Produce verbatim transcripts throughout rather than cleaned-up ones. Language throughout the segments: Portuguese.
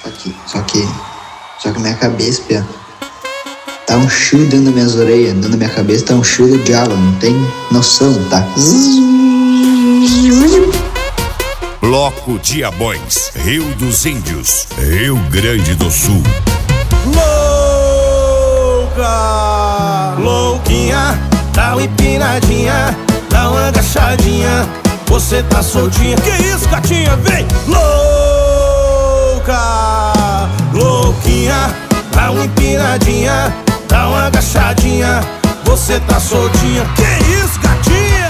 Só que, só que, só que minha cabeça, Pia, tá um chiu dentro das minhas orelhas, dentro da minha cabeça tá um chiu do diabo, não tem noção, tá? Bloco Diabões, Rio dos Índios, Rio Grande do Sul. Louca, louquinha, dá uma empinadinha, dá uma agachadinha, você tá soltinha. Que isso, gatinha, vem! Louca, louquinha, dá uma empinadinha, dá uma agachadinha, você tá soltinha. Que isso, gatinha!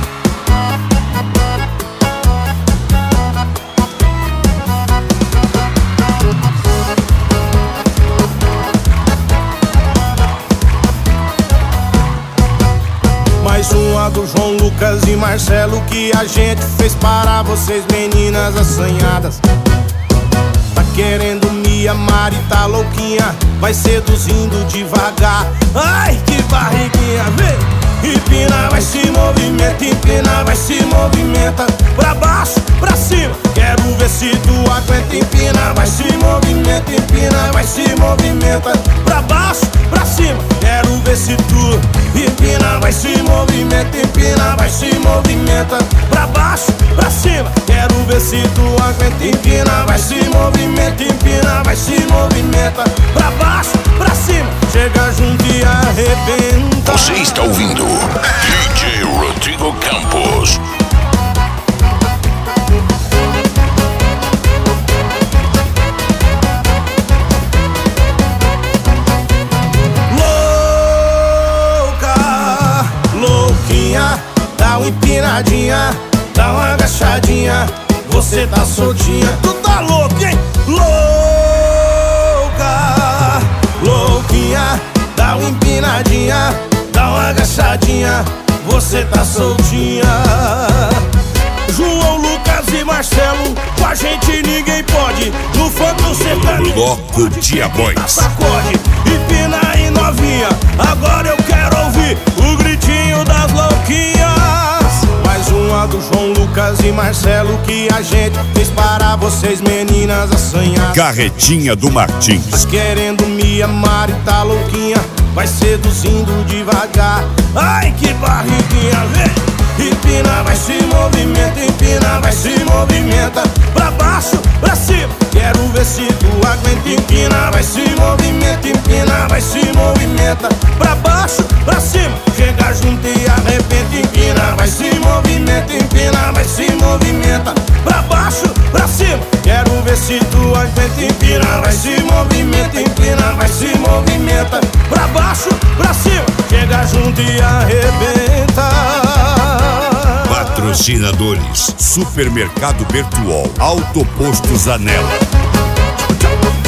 Mais uma do João Lucas e Marcelo que a gente fez para vocês, meninas assanhadas. Tá querendo me amar e tá louquinha, vai seduzindo devagar. Ai, que barriguinha, vem! Empina, vai se movimenta, empina, vai se movimenta. Pra baixo, pra cima, quero ver se tu aguenta. Empina, vai se movimenta, empina, vai se movimenta. Pra baixo, pra cima, quero ver se tu. Empina, vai se movimenta, empina, vai se movimenta. Pra baixo, pra cima, quero ver se tu aguenta. Empina, vai se movimenta, empina, vai se movimenta. Pra baixo, pra cima, chega junto e arrebenta. Você está ouvindo D J Rodrigo Campos. Louca, louquinha, dá uma empinadinha, dá uma agachadinha, você tá soltinha. Tu tá louco, hein? Louca, louquinha, dá uma empinadinha, dá uma agachadinha, você tá soltinha. João Lucas e Marcelo, com a gente ninguém pode. No funk do sertanejo, Bloco Diabões. sacode, empina aí novinha, agora eu quero ouvir o gritinho das louquinhas. Mais uma do João Lucas e Marcelo que a gente fez para vocês, meninas assanhadas. Carretinha do Martins. Tá querendo me amar e tá louquinha, vai seduzindo devagar. Ai, que barriguinha, vem! Empina, vai se movimenta, empina, vai se movimenta. Pra baixo, pra cima, quero ver se tu aguenta. Empina, vai se movimenta, empina, vai se movimenta. Pra baixo, pra cima, chega junto e arrebenta. Empina, vai se movimenta, empina, vai se movimenta. Pra baixo, pra cima, quero ver se tu aguenta. Empina, vai se movimenta, empina, vai se movimenta. Pra baixo, pra cima, chega junto e arrebenta. Patrocinadores: Supermercado Bertuol, Autoposto Zanella.